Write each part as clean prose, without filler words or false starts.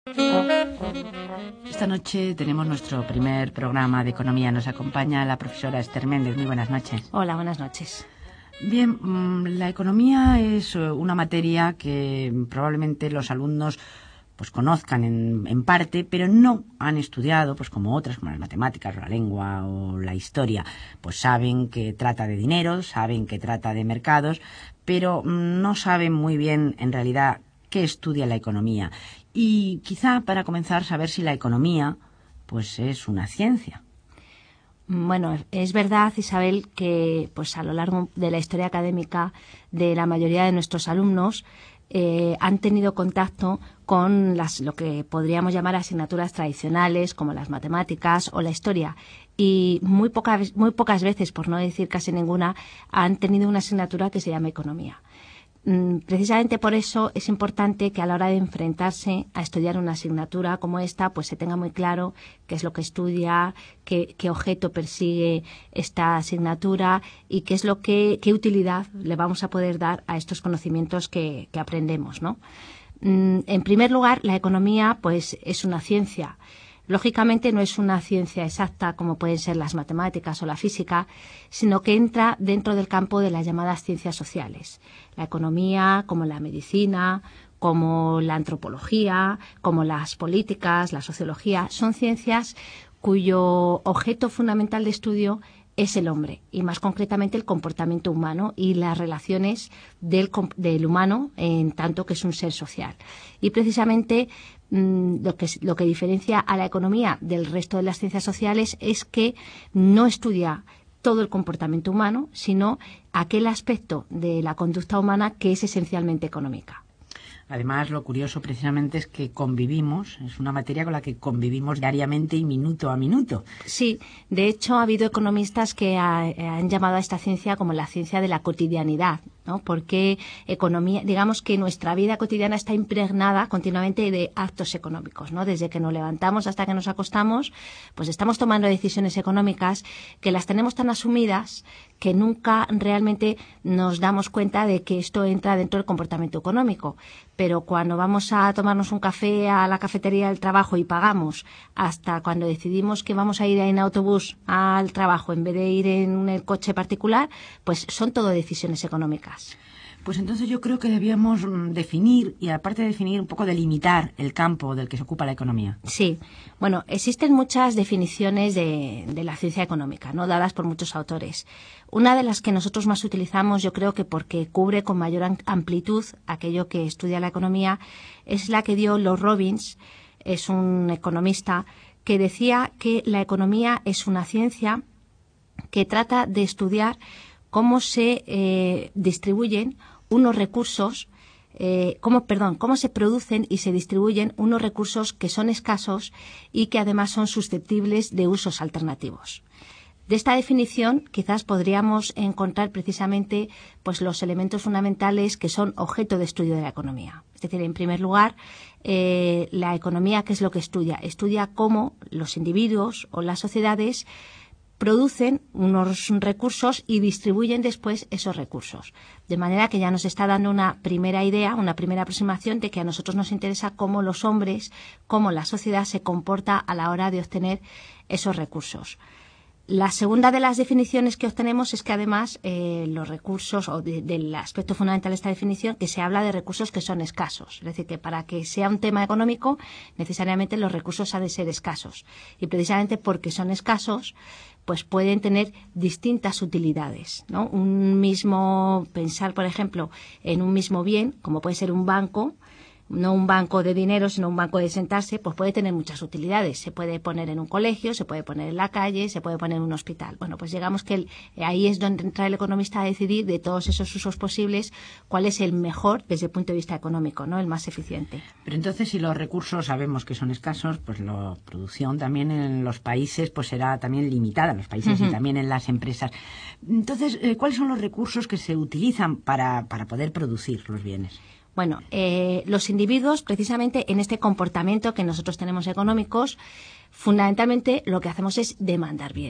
Esta noche tenemos nuestro primer programa de economía. Nos acompaña la profesora Esther Méndez. Muy buenas noches. Hola, buenas noches. Bien, la economía es una materia que probablemente los alumnos pues conozcan en parte, pero no han estudiado, pues como otras, como las matemáticas, la lengua o la historia. Pues saben que trata de dinero, saben que trata de mercados, pero no saben muy bien en realidad qué estudia la economía. Y quizá para comenzar saber si la economía pues es una ciencia. Bueno, es verdad, Isabel, que pues a lo largo de la historia académica de la mayoría de nuestros alumnos han tenido contacto con lo que podríamos llamar asignaturas tradicionales, como las matemáticas o la historia. Y muy pocas veces, por no decir casi ninguna, han tenido una asignatura que se llama economía. Precisamente por eso es importante que a la hora de enfrentarse a estudiar una asignatura como esta, pues se tenga muy claro qué es lo que estudia, qué objeto persigue esta asignatura y qué utilidad le vamos a poder dar a estos conocimientos que aprendemos, ¿no? En primer lugar, la economía, pues, es una ciencia. Lógicamente no es una ciencia exacta como pueden ser las matemáticas o la física, sino que entra dentro del campo de las llamadas ciencias sociales. La economía, como la medicina, como la antropología, como las políticas, la sociología, son ciencias cuyo objeto fundamental de estudio es el hombre, y más concretamente el comportamiento humano y las relaciones del humano en tanto que es un ser social. Y precisamente lo que diferencia a la economía del resto de las ciencias sociales es que no estudia todo el comportamiento humano, sino aquel aspecto de la conducta humana que es esencialmente económica. Además, lo curioso precisamente es que convivimos, es una materia con la que convivimos diariamente y minuto a minuto. Sí, de hecho ha habido economistas que han llamado a esta ciencia como la ciencia de la cotidianidad, ¿no? Porque economía, digamos que nuestra vida cotidiana está impregnada continuamente de actos económicos, ¿no? Desde que nos levantamos hasta que nos acostamos, pues estamos tomando decisiones económicas que las tenemos tan asumidas que nunca realmente nos damos cuenta de que esto entra dentro del comportamiento económico. Pero cuando vamos a tomarnos un café a la cafetería del trabajo y pagamos, hasta cuando decidimos que vamos a ir en autobús al trabajo en vez de ir en el coche particular, pues son todo decisiones económicas. Pues entonces yo creo que debíamos definir, y aparte de definir, un poco delimitar el campo del que se ocupa la economía. Sí. Bueno, existen muchas definiciones de la ciencia económica, ¿no? Dadas por muchos autores. Una de las que nosotros más utilizamos, yo creo que porque cubre con mayor amplitud aquello que estudia la economía, es la que dio Lord Robbins, es un economista, que decía que la economía es una ciencia que trata de estudiar cómo se distribuyen unos recursos, cómo se producen y se distribuyen unos recursos que son escasos y que además son susceptibles de usos alternativos. De esta definición quizás podríamos encontrar precisamente pues los elementos fundamentales que son objeto de estudio de la economía. Es decir, en primer lugar, la economía, ¿qué es lo que estudia? Estudia cómo los individuos o las sociedades producen unos recursos y distribuyen después esos recursos. De manera que ya nos está dando una primera idea, una primera aproximación de que a nosotros nos interesa cómo los hombres, cómo la sociedad se comporta a la hora de obtener esos recursos. La segunda de las definiciones que obtenemos es que además los recursos, o del aspecto fundamental de esta definición, que se habla de recursos que son escasos. Es decir, que para que sea un tema económico, necesariamente los recursos han de ser escasos. Y precisamente porque son escasos, pues pueden tener distintas utilidades, ¿no? Pensar, por ejemplo, en un mismo bien, como puede ser un banco, no un banco de dinero, sino un banco de sentarse, pues puede tener muchas utilidades. Se puede poner en un colegio, se puede poner en la calle, se puede poner en un hospital. Bueno, pues digamos que ahí es donde entra el economista a decidir de todos esos usos posibles cuál es el mejor desde el punto de vista económico, ¿no? El más eficiente. Pero entonces, si los recursos sabemos que son escasos, pues la producción también en los países pues será también limitada, en los países y también en las empresas. Entonces, ¿cuáles son los recursos que se utilizan para poder producir los bienes? Bueno, los individuos, precisamente en este comportamiento que nosotros tenemos económicos, fundamentalmente lo que hacemos es demandar bienes.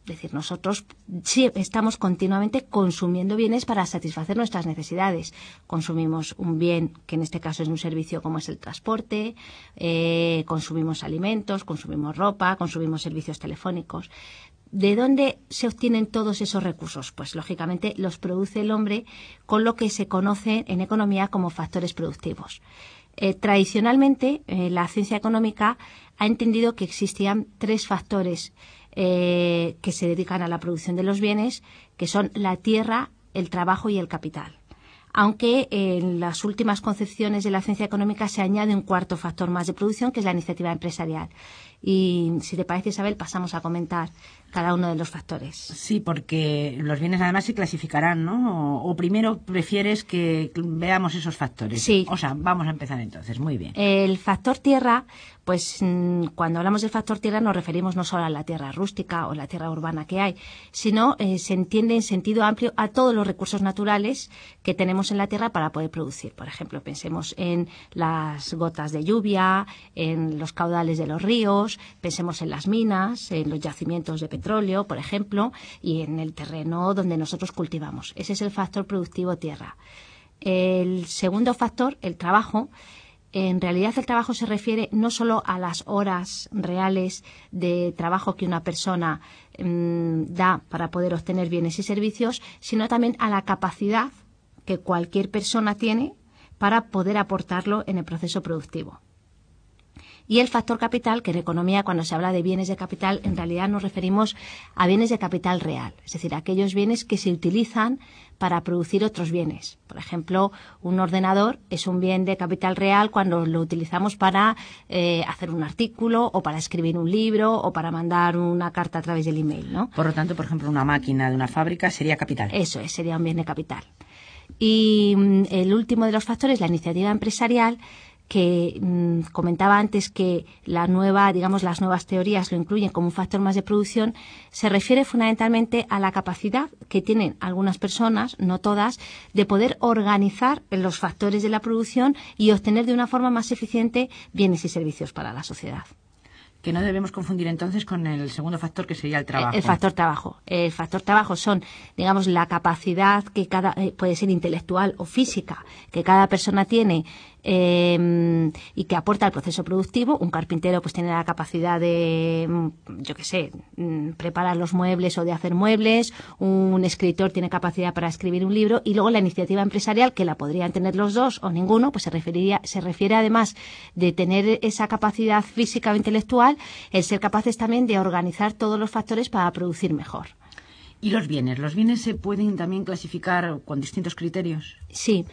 Es decir, nosotros sí estamos continuamente consumiendo bienes para satisfacer nuestras necesidades. Consumimos un bien, que en este caso es un servicio como es el transporte, consumimos alimentos, consumimos ropa, consumimos servicios telefónicos. ¿De dónde se obtienen todos esos recursos? Pues, lógicamente, los produce el hombre con lo que se conoce en economía como factores productivos. Tradicionalmente, la ciencia económica ha entendido que existían 3 factores que se dedican a la producción de los bienes, que son la tierra, el trabajo y el capital. Aunque en las últimas concepciones de la ciencia económica se añade un 4º factor más de producción, que es la iniciativa empresarial. Y, si te parece, Isabel, pasamos a comentar cada uno de los factores. Sí, porque los bienes además se clasificarán, ¿no? O primero prefieres que veamos esos factores. Sí. O sea, vamos a empezar entonces. Muy bien. El factor tierra, pues cuando hablamos del factor tierra nos referimos no solo a la tierra rústica o la tierra urbana que hay, sino se entiende en sentido amplio a todos los recursos naturales que tenemos en la tierra para poder producir. Por ejemplo, pensemos en las gotas de lluvia, en los caudales de los ríos, pensemos en las minas, en los yacimientos de petróleo, por ejemplo, y en el terreno donde nosotros cultivamos. Ese es el factor productivo tierra. El segundo factor, el trabajo. En realidad, el trabajo se refiere no solo a las horas reales de trabajo que una persona da para poder obtener bienes y servicios, sino también a la capacidad que cualquier persona tiene para poder aportarlo en el proceso productivo. Y el factor capital, que en economía, cuando se habla de bienes de capital, en realidad nos referimos a bienes de capital real, es decir, aquellos bienes que se utilizan para producir otros bienes. Por ejemplo, un ordenador es un bien de capital real cuando lo utilizamos para hacer un artículo o para escribir un libro o para mandar una carta a través del email, ¿no? Por lo tanto, por ejemplo, una máquina de una fábrica sería capital. Eso es, sería un bien de capital. Y el último de los factores, la iniciativa empresarial, que comentaba antes que las nuevas teorías lo incluyen como un factor más de producción, se refiere fundamentalmente a la capacidad que tienen algunas personas, no todas, de poder organizar los factores de la producción y obtener de una forma más eficiente bienes y servicios para la sociedad. Que no debemos confundir entonces con el segundo factor, que sería el trabajo. El factor trabajo. El factor trabajo son, la capacidad que puede ser intelectual o física, que cada persona tiene y que aporta al proceso productivo. Un carpintero pues tiene la capacidad de, preparar los muebles o de hacer muebles. Un escritor tiene capacidad para escribir un libro. Y luego la iniciativa empresarial, que la podrían tener los dos o ninguno, pues se refiere además de tener esa capacidad física o intelectual, el ser capaces también de organizar todos los factores para producir mejor. ¿Y los bienes? ¿Los bienes se pueden también clasificar con distintos criterios? Sí.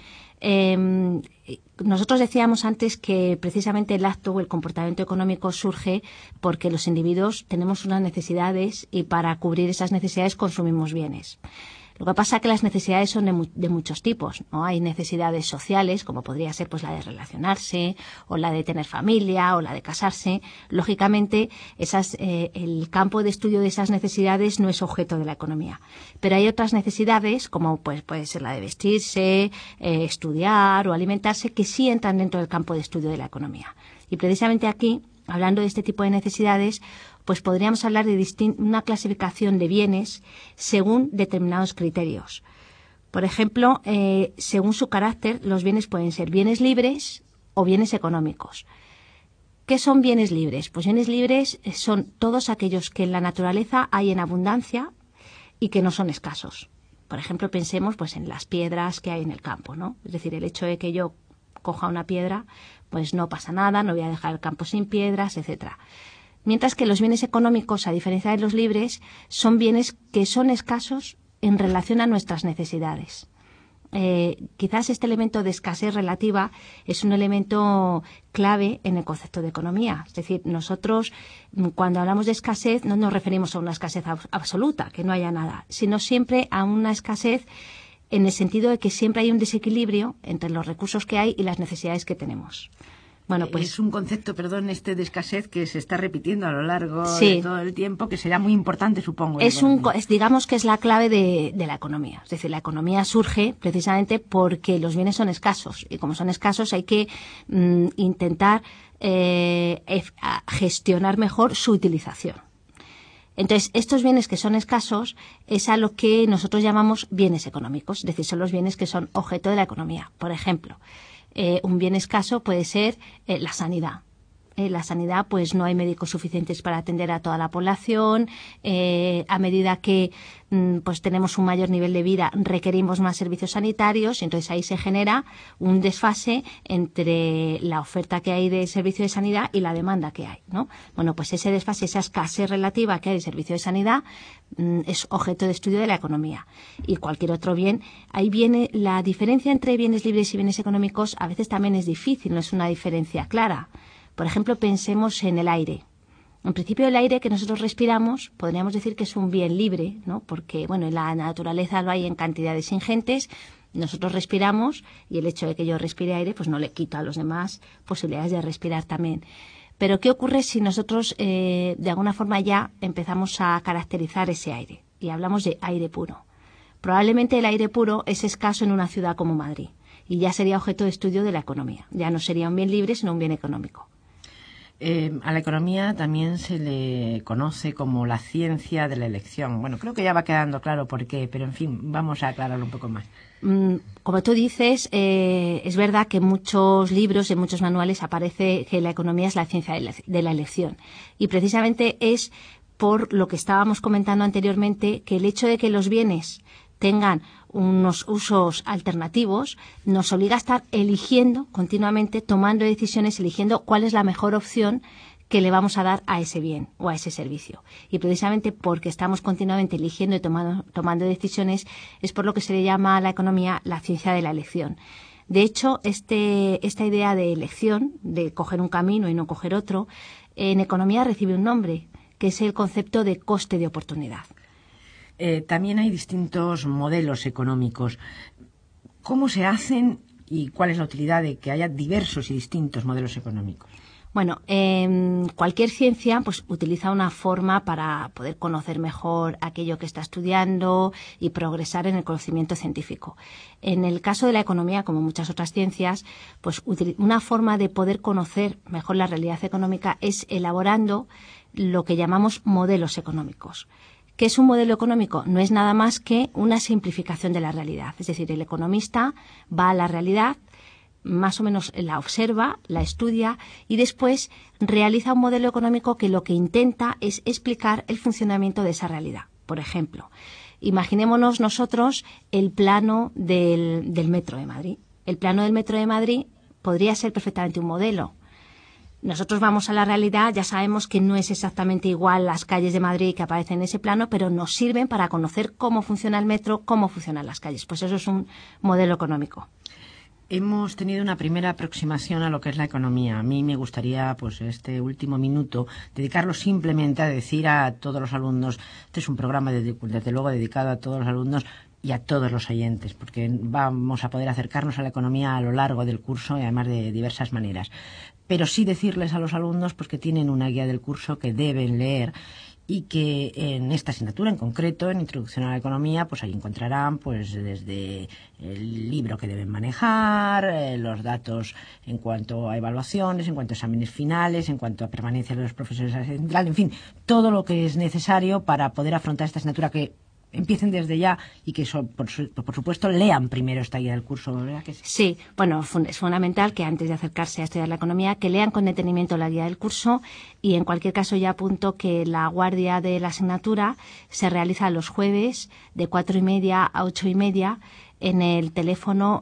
Nosotros decíamos antes que precisamente el acto o el comportamiento económico surge porque los individuos tenemos unas necesidades y para cubrir esas necesidades consumimos bienes. Lo que pasa es que las necesidades son de muchos tipos, ¿no? Hay necesidades sociales, como podría ser pues la de relacionarse, o la de tener familia, o la de casarse. Lógicamente, el campo de estudio de esas necesidades no es objeto de la economía. Pero hay otras necesidades, como pues puede ser la de vestirse, estudiar o alimentarse, que sí entran dentro del campo de estudio de la economía. Y precisamente aquí, hablando de este tipo de necesidades, pues podríamos hablar de una clasificación de bienes según determinados criterios. Por ejemplo, según su carácter, los bienes pueden ser bienes libres o bienes económicos. ¿Qué son bienes libres? Pues bienes libres son todos aquellos que en la naturaleza hay en abundancia y que no son escasos. Por ejemplo, pensemos pues en las piedras que hay en el campo, ¿no? Es decir, el hecho de que yo coja una piedra, pues no pasa nada, no voy a dejar el campo sin piedras, etcétera. Mientras que los bienes económicos, a diferencia de los libres, son bienes que son escasos en relación a nuestras necesidades. Quizás este elemento de escasez relativa es un elemento clave en el concepto de economía. Es decir, nosotros cuando hablamos de escasez no nos referimos a una escasez absoluta, que no haya nada, sino siempre a una escasez en el sentido de que siempre hay un desequilibrio entre los recursos que hay y las necesidades que tenemos. Bueno, pues es un concepto, de escasez que se está repitiendo a lo largo de todo el tiempo, que será muy importante, supongo. Digamos que es la clave de la economía. Es decir, la economía surge precisamente porque los bienes son escasos. Y como son escasos hay que intentar gestionar mejor su utilización. Entonces, estos bienes que son escasos es a lo que nosotros llamamos bienes económicos, es decir, son los bienes que son objeto de la economía. Por ejemplo, un bien escaso puede ser la sanidad. La sanidad, pues no hay médicos suficientes para atender a toda la población. A medida que pues tenemos un mayor nivel de vida, requerimos más servicios sanitarios, y entonces ahí se genera un desfase entre la oferta que hay de servicio de sanidad y la demanda que hay, ¿no? Bueno, pues ese desfase, esa escasez relativa que hay de servicio de sanidad es objeto de estudio de la economía. Y cualquier otro bien, ahí viene la diferencia entre bienes libres y bienes económicos. A veces también es difícil, no es una diferencia clara. Por ejemplo, pensemos en el aire. En principio, el aire que nosotros respiramos podríamos decir que es un bien libre, ¿no? Porque, bueno, en la naturaleza lo hay en cantidades ingentes. Nosotros respiramos y el hecho de que yo respire aire pues no le quita a los demás posibilidades de respirar también. Pero, ¿qué ocurre si nosotros de alguna forma ya empezamos a caracterizar ese aire? Y hablamos de aire puro. Probablemente el aire puro es escaso en una ciudad como Madrid y ya sería objeto de estudio de la economía. Ya no sería un bien libre, sino un bien económico. A la economía también se le conoce como la ciencia de la elección. Bueno, creo que ya va quedando claro por qué, pero en fin, vamos a aclararlo un poco más. Como tú dices, es verdad que en muchos libros, en muchos manuales aparece que la economía es la ciencia de la elección. Y precisamente es por lo que estábamos comentando anteriormente, que el hecho de que los bienes tengan unos usos alternativos, nos obliga a estar eligiendo continuamente, tomando decisiones, eligiendo cuál es la mejor opción que le vamos a dar a ese bien o a ese servicio. Y precisamente porque estamos continuamente eligiendo y tomando decisiones, es por lo que se le llama a la economía la ciencia de la elección. De hecho, esta idea de elección, de coger un camino y no coger otro, en economía recibe un nombre, que es el concepto de coste de oportunidad. También hay distintos modelos económicos. ¿Cómo se hacen y cuál es la utilidad de que haya diversos y distintos modelos económicos? Bueno, cualquier ciencia pues utiliza una forma para poder conocer mejor aquello que está estudiando y progresar en el conocimiento científico. En el caso de la economía, como muchas otras ciencias, pues una forma de poder conocer mejor la realidad económica es elaborando lo que llamamos modelos económicos. ¿Qué es un modelo económico? No es nada más que una simplificación de la realidad. Es decir, el economista va a la realidad, más o menos la observa, la estudia y después realiza un modelo económico que lo que intenta es explicar el funcionamiento de esa realidad. Por ejemplo, imaginémonos nosotros el plano del Metro de Madrid. El plano del Metro de Madrid podría ser perfectamente un modelo. Nosotros vamos a la realidad, ya sabemos que no es exactamente igual las calles de Madrid que aparecen en ese plano, pero nos sirven para conocer cómo funciona el metro, cómo funcionan las calles. Pues eso es un modelo económico. Hemos tenido una primera aproximación a lo que es la economía. A mí me gustaría, pues, este último minuto, dedicarlo simplemente a decir a todos los alumnos, este es un programa desde luego dedicado a todos los alumnos y a todos los oyentes, porque vamos a poder acercarnos a la economía a lo largo del curso y además de diversas maneras. Pero sí decirles a los alumnos pues que tienen una guía del curso que deben leer y que en esta asignatura en concreto, en Introducción a la Economía, pues ahí encontrarán pues desde el libro que deben manejar, los datos en cuanto a evaluaciones, en cuanto a exámenes finales, en cuanto a permanencia de los profesores a la central, en fin, todo lo que es necesario para poder afrontar esta asignatura, que empiecen desde ya y que por supuesto lean primero esta guía del curso, ¿verdad que sí? Sí, bueno, es fundamental que antes de acercarse a estudiar la economía, que lean con detenimiento la guía del curso, y en cualquier caso ya apunto que la guardia de la asignatura se realiza los jueves de 4:30 a 8:30 en el teléfono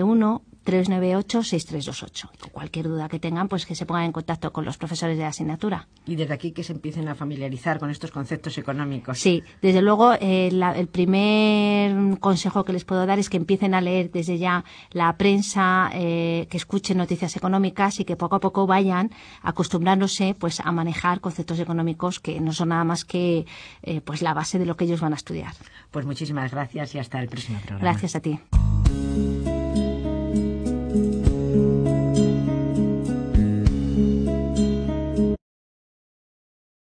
91-398-6328. Cualquier duda que tengan, pues que se pongan en contacto con los profesores de la asignatura. Y desde aquí que se empiecen a familiarizar con estos conceptos económicos. Sí, desde luego el primer consejo que les puedo dar es que empiecen a leer desde ya la prensa, que escuchen noticias económicas y que poco a poco vayan acostumbrándose pues a manejar conceptos económicos que no son nada más que pues la base de lo que ellos van a estudiar. Pues muchísimas gracias y hasta el próximo programa. Gracias a ti.